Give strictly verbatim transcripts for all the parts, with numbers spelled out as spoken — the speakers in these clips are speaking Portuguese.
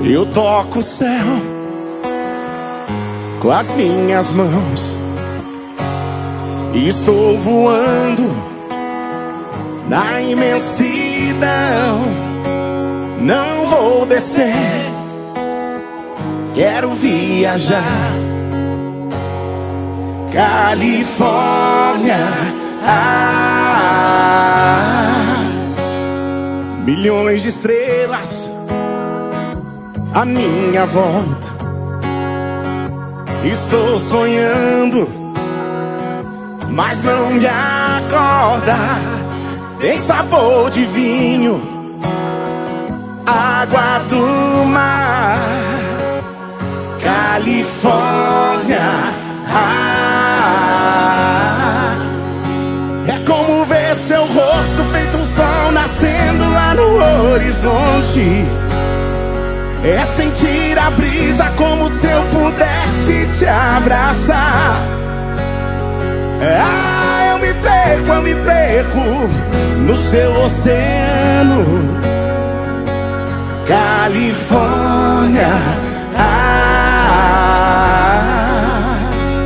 Eu toco o céu com as minhas mãos e estou voando na imensidão. Não vou descer, quero viajar. Califórnia, ah, milhões de estrelas à minha volta. Estou sonhando, mas não me acorda. Tem sabor de vinho, água do mar. Califórnia, ah, é como ver seu rosto feito um sol nascendo lá no horizonte. É sentir a brisa como se eu pudesse te abraçar. Ah, eu me perco, eu me perco no seu oceano. Califórnia, ah,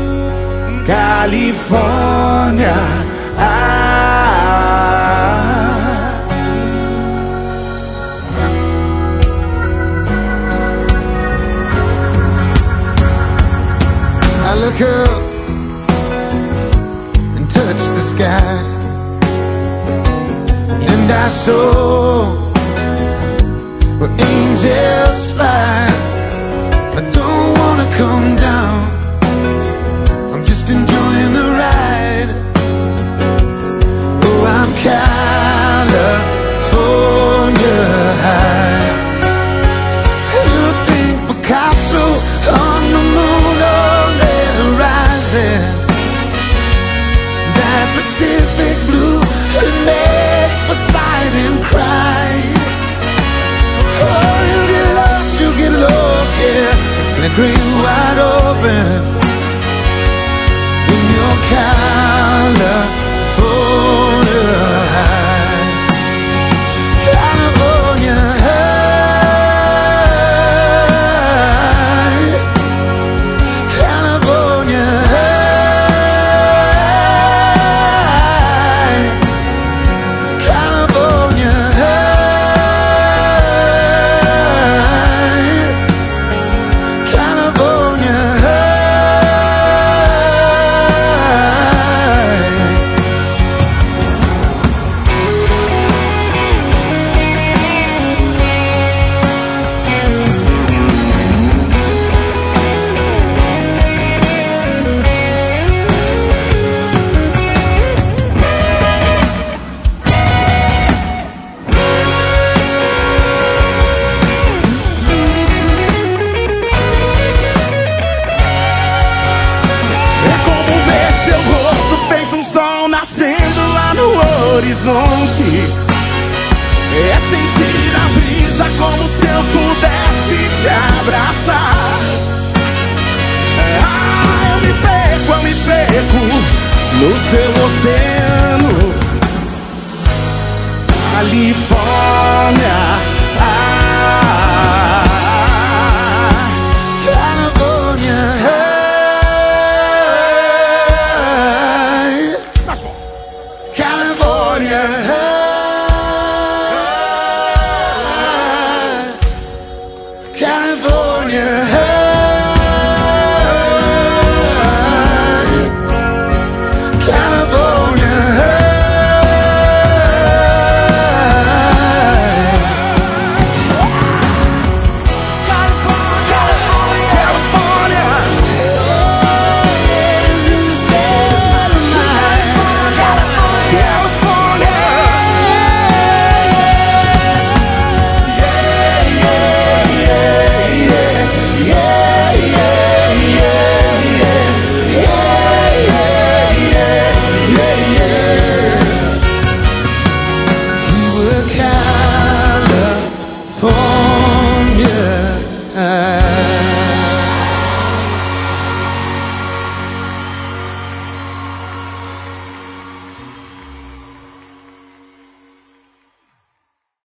Califórnia, ah. I look up and touch the sky, and I saw where angels fly. I don't wanna come down, I'm just enjoying the ride. Oh, I'm California high. You think Picasso on the moon, oh, there's a rising. That Pacific blue would make Poseidon cry. Oh, you get lost, you get lost, yeah, in a great wide open. When you're California high, California high, California high, California high, California high. É como ver seu rosto feito um sol nascendo lá no horizonte. É sentir a brisa como se eu pudesse te abraçar. Ah, eu me perco, eu me perco no seu oceano. Califórnia,